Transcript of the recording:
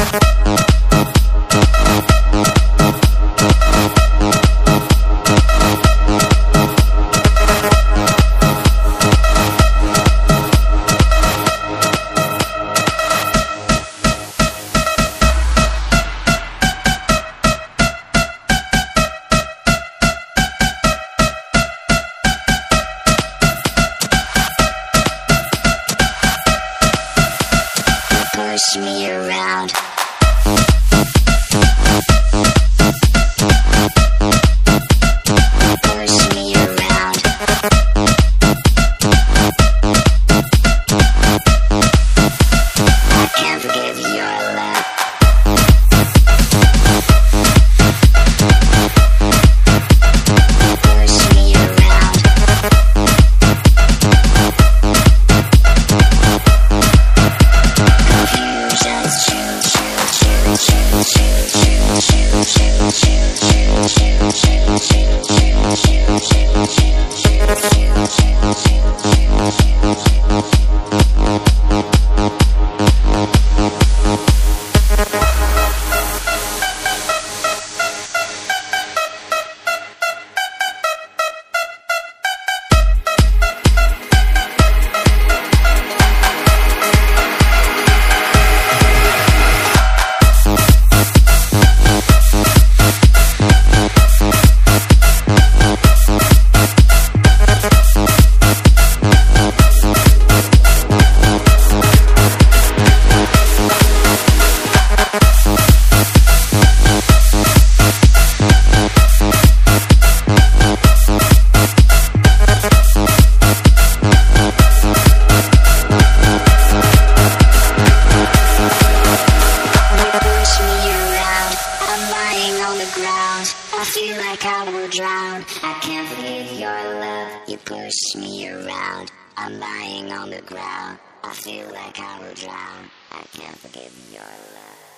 Push me around. Push me around. I can't forgive your love. Push me around. I feel like I will drown. I can't forgive your love. You push me around. I'm lying on the ground. I feel like I will drown. I can't forgive your love.